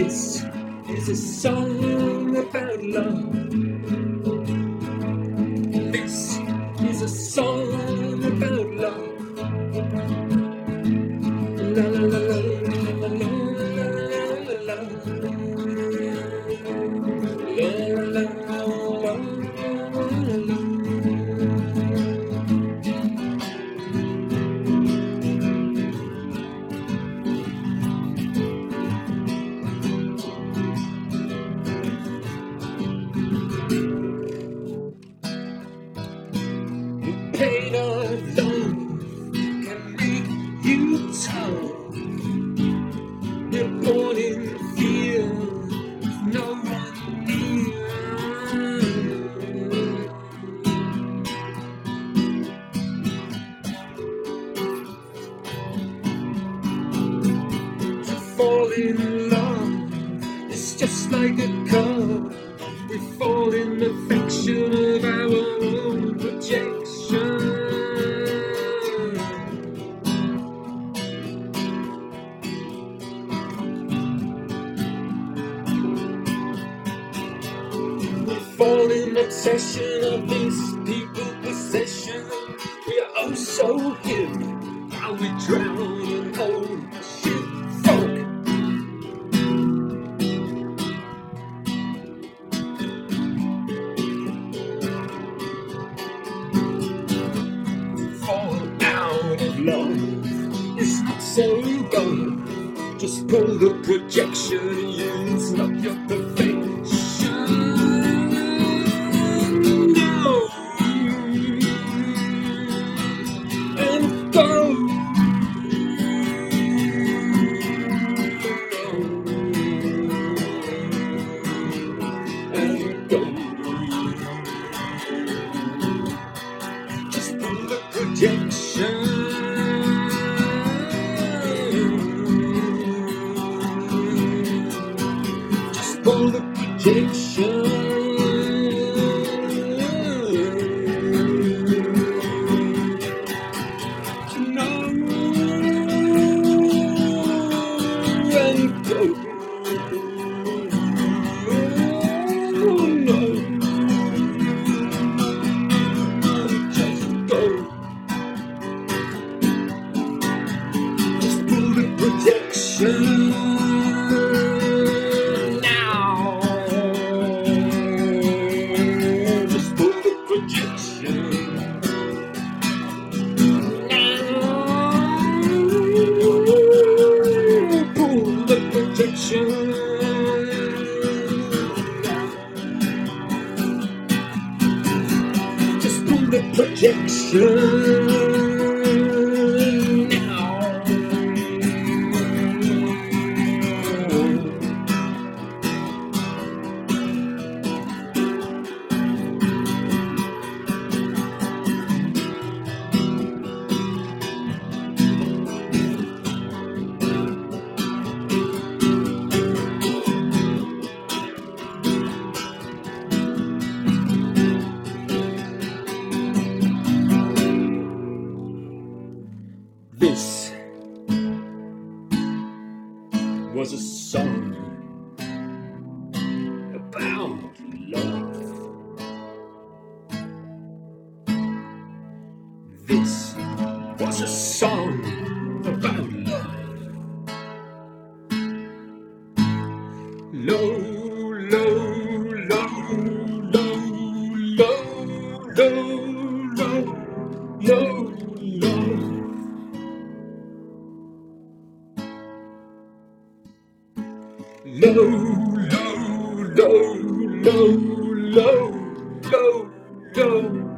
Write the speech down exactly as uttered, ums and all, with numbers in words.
This is a song about love. This is a song about love. La la la la la la la la la la la la. Pain of love can make you tough. You're born in fear, no one near. To fall in love is just like a car. We fall in the affection of our own projection. We fall in obsession of this people possession. We are oh so hip while we drown in old shit folk. Fall out of love is not so good. Just pull the projection and use up your perfection. No, and go. And go. Just pull the projection. Just pull the projection. No, and go. No, just go. Just pull the projection now. Just pull the projection now. Pull the projection now. Just pull the projection now. This was a song about love. This was a song about love. Low, low, low, low, low, low, low, low, low. Low, low, low, low, low, low, low.